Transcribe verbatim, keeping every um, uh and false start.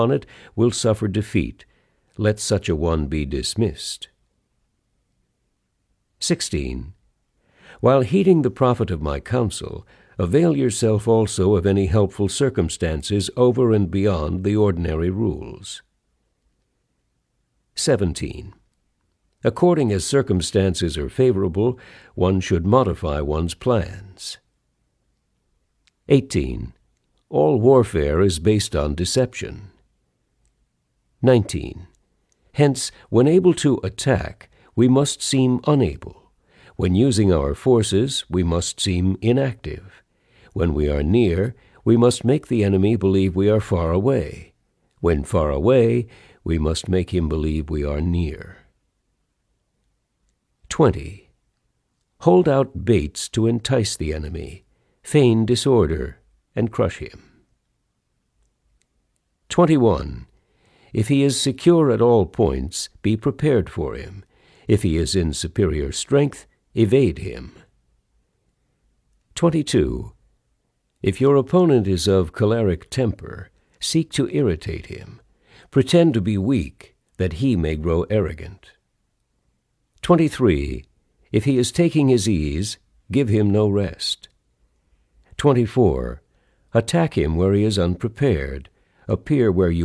on it will suffer defeat. Let such a one be dismissed. sixteen. While heeding the profit of my counsel, avail yourself also of any helpful circumstances over and beyond the ordinary rules. seventeen. According as circumstances are favorable, one should modify one's plans. eighteen. All warfare is based on deception. nineteen. Hence, when able to attack, we must seem unable. When using our forces, we must seem inactive. When we are near, we must make the enemy believe we are far away. When far away, we must make him believe we are near. twenty. Hold out baits to entice the enemy, feign disorder, and crush him. twenty-one. If he is secure at all points, be prepared for him. If he is in superior strength, evade him. twenty-two. If your opponent is of choleric temper, seek to irritate him. Pretend to be weak, that he may grow arrogant. twenty-three. If he is taking his ease, give him no rest. twenty-four. Attack him where he is unprepared. Appear where you